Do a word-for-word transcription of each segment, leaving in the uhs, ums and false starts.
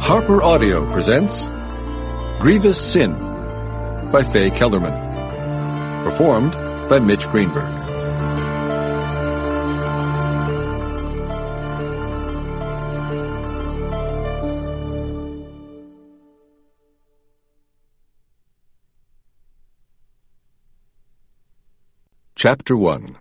Harper Audio presents Grievous Sin by Faye Kellerman. Performed by Mitch Greenberg. Chapter one.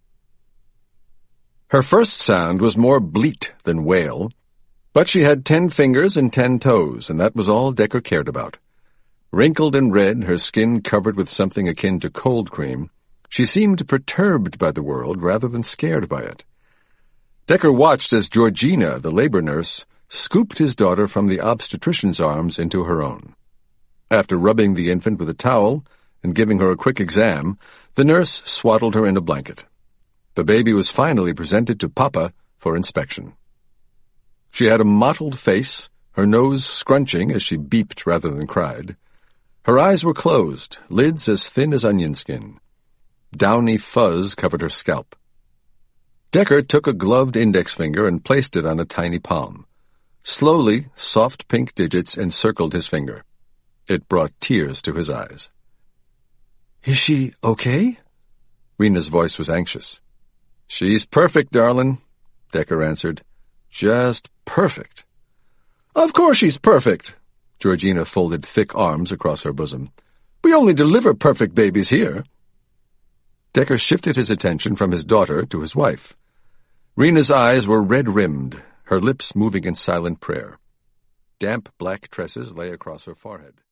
Her first sound was more bleat than wail, but she had ten fingers and ten toes, and that was all Decker cared about. Wrinkled and red, her skin covered with something akin to cold cream, she seemed perturbed by the world rather than scared by it. Decker watched as Georgina, the labor nurse, scooped his daughter from the obstetrician's arms into her own. After rubbing the infant with a towel and giving her a quick exam, the nurse swaddled her in a blanket. The baby was finally presented to Papa for inspection. She had a mottled face, her nose scrunching as she beeped rather than cried. Her eyes were closed, lids as thin as onion skin. Downy fuzz covered her scalp. Decker took a gloved index finger and placed it on a tiny palm. Slowly, soft pink digits encircled his finger. It brought tears to his eyes. "Is she okay?" Rena's voice was anxious. "She's perfect, darlin'," Decker answered. "Just perfect." "Of course she's perfect." Georgina folded thick arms across her bosom. "We only deliver perfect babies here." Decker shifted his attention from his daughter to his wife. Rena's eyes were red-rimmed, her lips moving in silent prayer. Damp black tresses lay across her forehead.